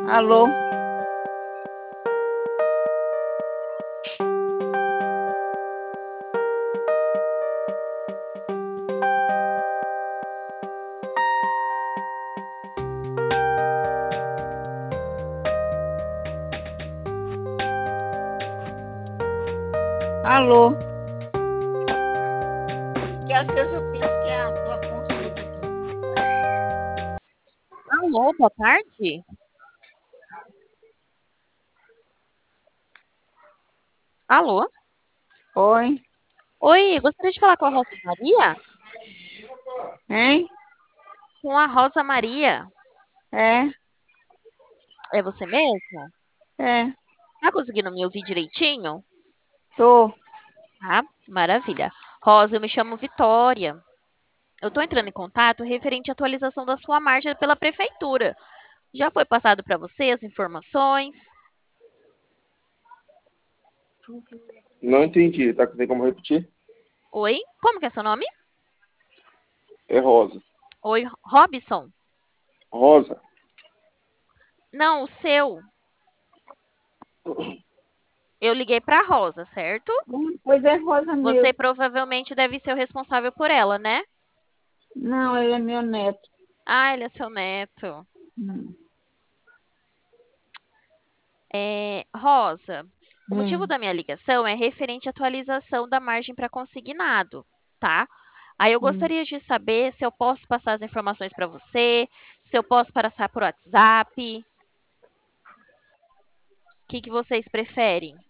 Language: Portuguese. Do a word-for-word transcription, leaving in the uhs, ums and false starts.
Alô? Alô? Que às vezes eu penso que é a tua consulta aqui. Alô, boa tarde. Alô? Oi? Oi, gostaria de falar com a Rosa Maria? Hein? Com a Rosa Maria. É? É você mesma? É? Tá conseguindo me ouvir direitinho? Tô. Ah, maravilha. Rosa, eu me chamo Vitória. Eu tô entrando em contato referente à atualização da sua marcha pela prefeitura. Já foi passado para você as informações? Não entendi, tá? Tem como repetir? Oi? Como que é seu nome? É Rosa. Oi, Robson? Rosa? Não, o seu. Eu liguei para Rosa, certo? Hum, Pois é, Rosa Você meu. provavelmente deve ser o responsável por ela, né? Não, ele é meu neto. Ah, ele é seu neto. Hum. É, Rosa, o motivo Hum. da minha ligação é referente à atualização da margem para consignado, tá? Aí eu Hum. gostaria de saber se eu posso passar as informações para você, se eu posso passar por WhatsApp, o que que vocês preferem?